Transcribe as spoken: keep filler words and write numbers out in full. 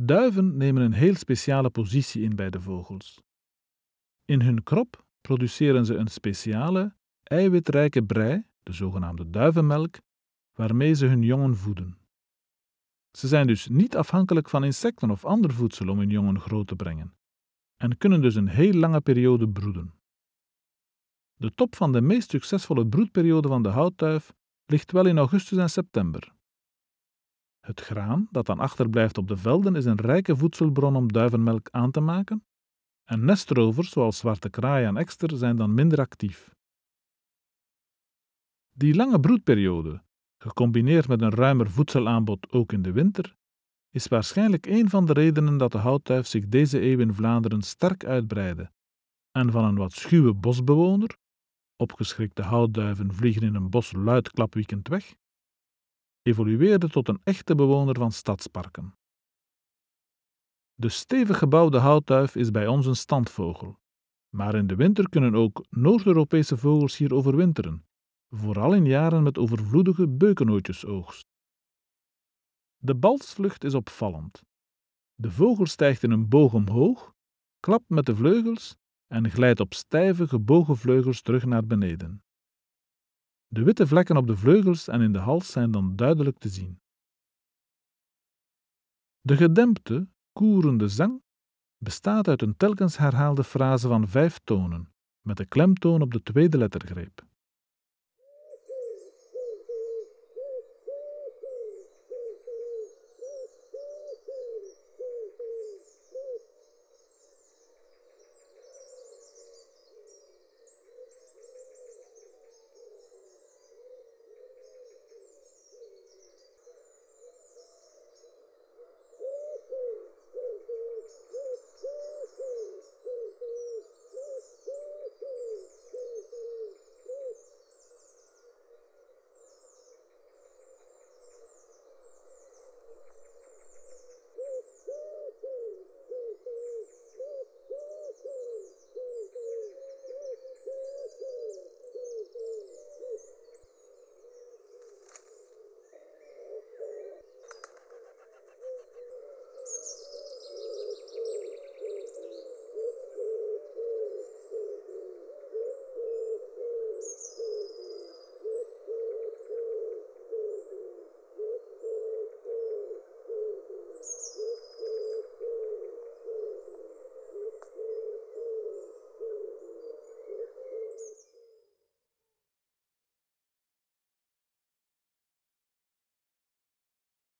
Duiven nemen een heel speciale positie in bij de vogels. In hun krop produceren ze een speciale, eiwitrijke brei, de zogenaamde duivenmelk, waarmee ze hun jongen voeden. Ze zijn dus niet afhankelijk van insecten of ander voedsel om hun jongen groot te brengen en kunnen dus een heel lange periode broeden. De top van de meest succesvolle broedperiode van de houtduif ligt wel in augustus en september. Het graan dat dan achterblijft op de velden is een rijke voedselbron om duivenmelk aan te maken en nestrovers zoals zwarte kraai en ekster zijn dan minder actief. Die lange broedperiode, gecombineerd met een ruimer voedselaanbod ook in de winter, is waarschijnlijk een van de redenen dat de houtduif zich deze eeuw in Vlaanderen sterk uitbreidde en van een wat schuwe bosbewoner, opgeschrikte houtduiven vliegen in een bos luid klapwiekend weg, evolueerde tot een echte bewoner van stadsparken. De stevig gebouwde houtduif is bij ons een standvogel, maar in de winter kunnen ook Noord-Europese vogels hier overwinteren, vooral in jaren met overvloedige beukenootjesoogst. De balsvlucht is opvallend. De vogel stijgt in een boog omhoog, klapt met de vleugels en glijdt op stijve, gebogen vleugels terug naar beneden. De witte vlekken op de vleugels en in de hals zijn dan duidelijk te zien. De gedempte, koerende zang bestaat uit een telkens herhaalde frase van vijf tonen, met de klemtoon op de tweede lettergreep.